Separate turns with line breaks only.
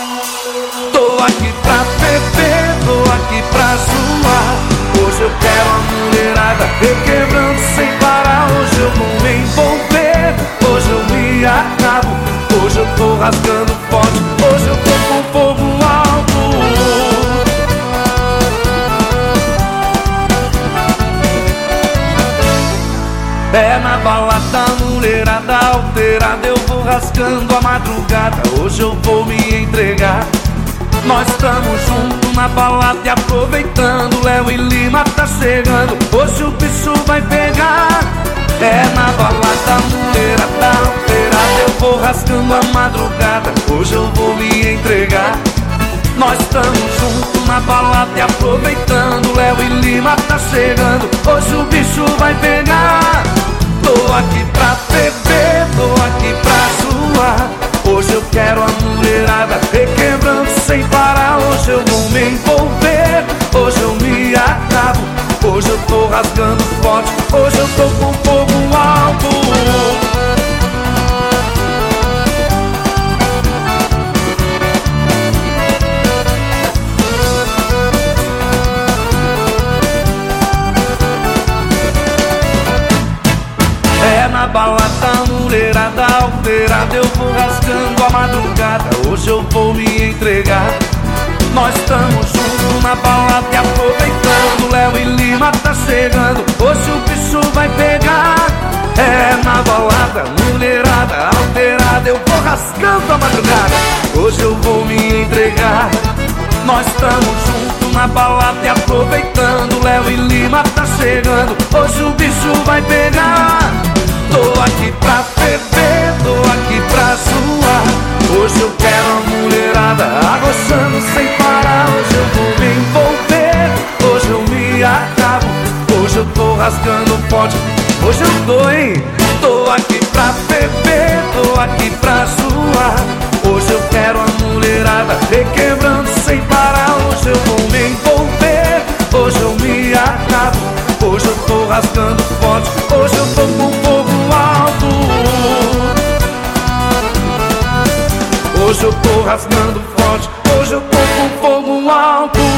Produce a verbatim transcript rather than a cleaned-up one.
Tô aqui pra beber, tô aqui pra zoar. Hoje eu quero a mulherada requebrando sem parar. Hoje eu vou me envolver, hoje eu me acabo. Hoje eu tô rasgando forte, hoje eu tô com fogo alto. É na balada, mulherada alterada, eu vou rasgando a madrugada. Hoje eu vou me entregar. Nós estamos juntos na balada e aproveitando. Léo e Lima tá chegando, hoje o bicho vai pegar. É na balada, mulherada alterada, eu vou rasgando a madrugada. Hoje eu vou me entregar. Nós estamos juntos na balada e aproveitando. Léo e Lima tá chegando, hoje o bicho vai pegar. Tô aqui pra beber, tô aqui pra zoar. Hoje eu quero a mulherada requebrando sem parar. Hoje eu vou me envolver, hoje eu me acabo. Hoje eu tô rasgando forte, hoje eu tô com fogo alto. É na balada, mulherada alterada, eu vou rasgando a madrugada. Hoje eu vou me entregar. Nós estamos juntos na balada e aproveitando. Léo e Lima tá chegando, hoje o bicho vai pegar. É na balada, mulherada alterada, eu vou rasgando a madrugada. Hoje eu vou me entregar. Nós estamos juntos na balada e aproveitando. Léo e Lima tá chegando, hoje o bicho vai pegar. Tô aqui pra beber, tô aqui pra zoar. Hoje eu quero a mulherada arrochando sem parar. Hoje eu vou me envolver, hoje eu me acabo. Hoje eu tô rasgando forte, hoje eu tô, hein? Tô aqui pra beber, tô aqui pra zoar. Hoje eu quero a mulherada requebrando sem parar. Hoje eu vou me envolver, hoje eu me acabo. Hoje eu tô rasgando forte, hoje eu tô com fogo alto. Hoje eu tô rasgando forte, hoje eu tô com fogo alto.